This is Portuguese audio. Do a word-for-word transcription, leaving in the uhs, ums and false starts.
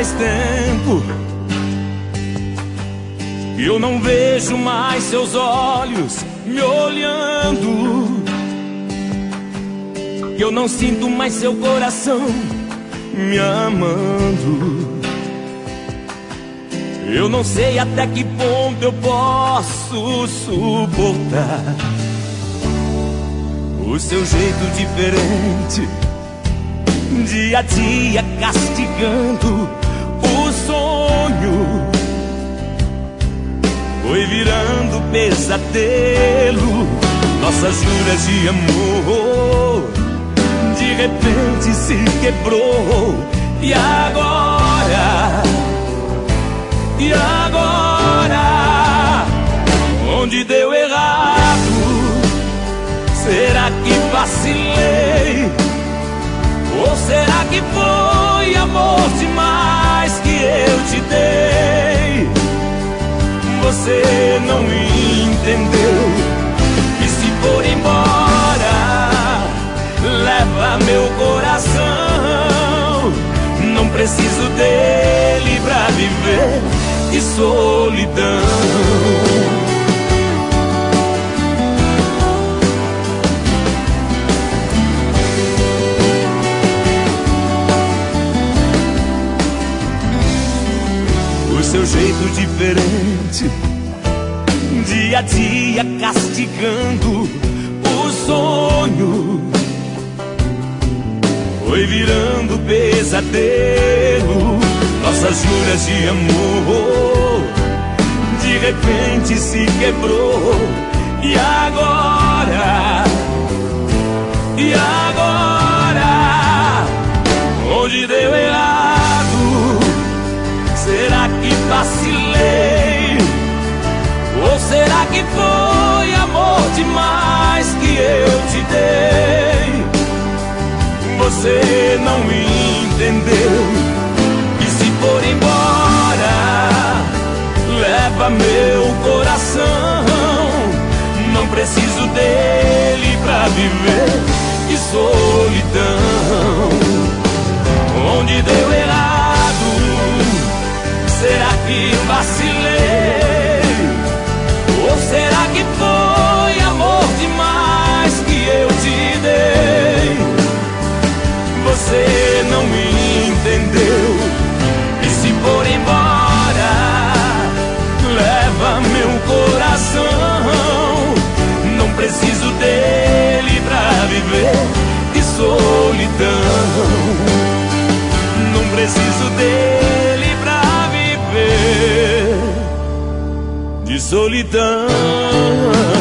faz tempo que eu não vejo mais seus olhos me olhando, que eu não sinto mais seu coração me amando. Eu não sei até que ponto eu posso suportar o seu jeito diferente, dia a dia castigando o sonho. Foi virando pesadelo, nossas juras de amor de repente se quebrou. E agora, e agora, onde deu errado? Será que vacilei? Ou será que foi amor demais que eu te dei? Você não entendeu, e se for embora, leva meu coração. Não preciso dele pra viver de solidão. Seu jeito diferente, dia a dia castigando o sonho, foi virando pesadelo, nossas juras de amor de repente se quebrou. E agora, e agora, onde deu errado? Será que vacilei? Ou será que foi amor demais que eu te dei? Você não entendeu, e se for embora, leva meu coração. Não preciso dele pra viver de solidão. Onde deu errado? Será que vacilei? Ou será que foi amor demais que eu te dei? Você não me entendeu, e se for embora, leva meu coração. Não preciso dele pra viver de solidão. Não preciso dele pra de solidão.